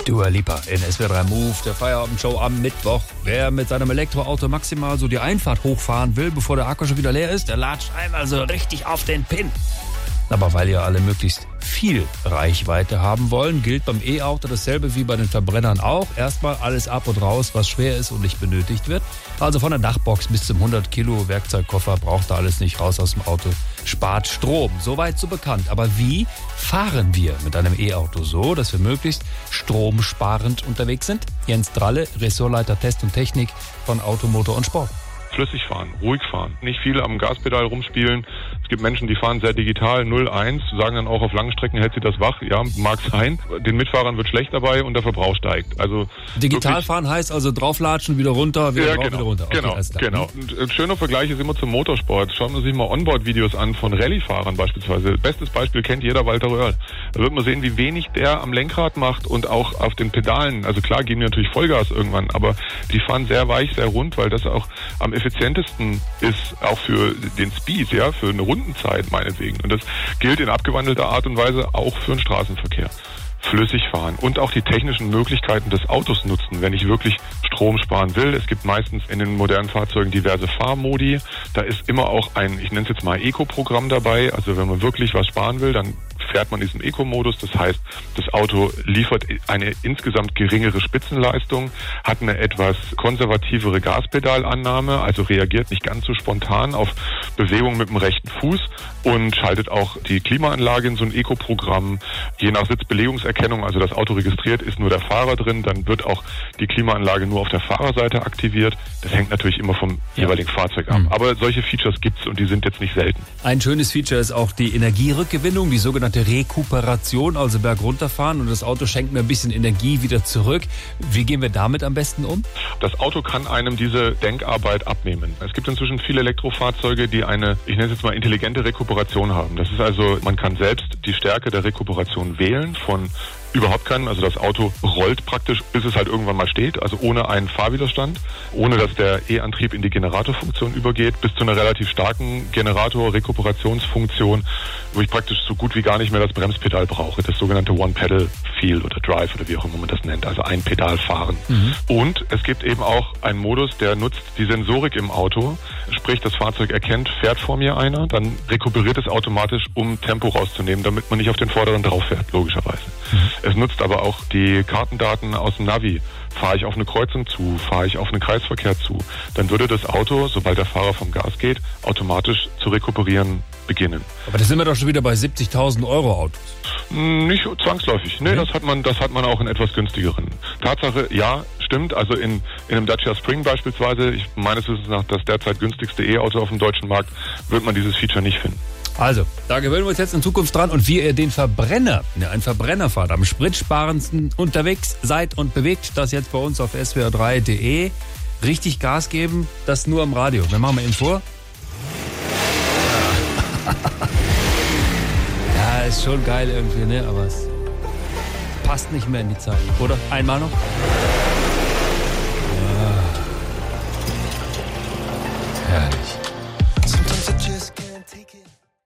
Dua Lipa in SWR3 Move, der Feierabendshow am Mittwoch. Wer mit seinem Elektroauto maximal so die Einfahrt hochfahren will, bevor der Akku schon wieder leer ist, der latscht einmal so richtig auf den Pin. Aber weil ja alle möglichst viel Reichweite haben wollen, gilt beim E-Auto dasselbe wie bei den Verbrennern auch. Erstmal alles ab und raus, was schwer ist und nicht benötigt wird. Also von der Dachbox bis zum 100 Kilo Werkzeugkoffer braucht da alles nicht, raus aus dem Auto. Spart Strom, soweit so bekannt. Aber wie fahren wir mit einem E-Auto so, dass wir möglichst stromsparend unterwegs sind? Jens Dralle, Ressortleiter Test und Technik von Auto, Motor und Sport. Flüssig fahren, ruhig fahren, nicht viel am Gaspedal rumspielen. Es gibt Menschen, die fahren sehr digital, 0-1, sagen dann auch, auf langen Strecken hält sie das wach. Ja, mag sein. Den Mitfahrern wird schlecht dabei und der Verbrauch steigt. Also digital fahren heißt also drauflatschen, wieder runter, wieder drauf, wieder runter. Okay, genau. Und ein schöner Vergleich ist immer zum Motorsport. Schauen wir sich mal Onboard-Videos an von Rallye-Fahrern beispielsweise. Bestes Beispiel kennt jeder, Walter Röhrl. Da wird man sehen, wie wenig der am Lenkrad macht und auch auf den Pedalen. Also klar geben die natürlich Vollgas irgendwann, aber die fahren sehr weich, sehr rund, weil das auch am effizientesten ist, auch für den Speed, ja, für eine Rundenzeit meinetwegen. Und das gilt in abgewandelter Art und Weise auch für den Straßenverkehr. Flüssig fahren und auch die technischen Möglichkeiten des Autos nutzen, wenn ich wirklich Strom sparen will. Es gibt meistens in den modernen Fahrzeugen diverse Fahrmodi. Da ist immer auch ein, ich nenne es jetzt mal Eco-Programm dabei. Also wenn man wirklich was sparen will, dann fährt man diesen Eco-Modus. Das heißt, das Auto liefert eine insgesamt geringere Spitzenleistung, hat eine etwas konservativere Gaspedalannahme, also reagiert nicht ganz so spontan auf Bewegung mit dem rechten Fuß und schaltet auch die Klimaanlage in so ein Eco-Programm. Je nach Sitzbelegungserkennung, also das Auto registriert, ist nur der Fahrer drin, dann wird auch die Klimaanlage nur auf der Fahrerseite aktiviert. Das hängt natürlich immer vom jeweiligen Fahrzeug ab. Aber solche Features gibt's und die sind jetzt nicht selten. Ein schönes Feature ist auch die Energierückgewinnung, die sogenannte Rekuperation, also bergunterfahren und das Auto schenkt mir ein bisschen Energie wieder zurück. Wie gehen wir damit am besten um? Das Auto kann einem diese Denkarbeit abnehmen. Es gibt inzwischen viele Elektrofahrzeuge, die eine, ich nenne es jetzt mal intelligente Rekuperation haben. Das ist also, man kann selbst die Stärke der Rekuperation wählen von überhaupt keinen, also das Auto rollt praktisch, bis es halt irgendwann mal steht, also ohne einen Fahrwiderstand, ohne dass der E-Antrieb in die Generatorfunktion übergeht, bis zu einer relativ starken Generator-Rekuperationsfunktion, wo ich praktisch so gut wie gar nicht mehr das Bremspedal brauche, das sogenannte One-Pedal-Feel oder Drive oder wie auch immer man das nennt, also ein Pedal fahren. Und es gibt eben auch einen Modus, der nutzt die Sensorik im Auto, sprich das Fahrzeug erkennt, fährt vor mir einer, dann rekuperiert es automatisch, um Tempo rauszunehmen, damit man nicht auf den Vorderen drauf fährt, logischerweise. Es nutzt aber auch die Kartendaten aus dem Navi. Fahre ich auf eine Kreuzung zu, fahre ich auf einen Kreisverkehr zu, dann würde das Auto, sobald der Fahrer vom Gas geht, automatisch zu rekuperieren beginnen. Aber da sind wir doch schon wieder bei 70.000 Euro Autos. Nicht zwangsläufig. Nee, das hat man auch in etwas günstigeren. Tatsache, ja, stimmt. Also in einem Dacia Spring beispielsweise, ich meines Wissens nach das derzeit günstigste E-Auto auf dem deutschen Markt, wird man dieses Feature nicht finden. Also, da gewöhnen wir uns jetzt in Zukunft dran und wie ihr den Verbrenner, einen Verbrenner fahrt, am spritsparendsten unterwegs seid und bewegt, das jetzt bei uns auf swr3.de. Richtig Gas geben, das nur am Radio. Wir machen mal eben vor. Ja, ist schon geil irgendwie, ne? Aber es passt nicht mehr in die Zeit, oder? Einmal noch.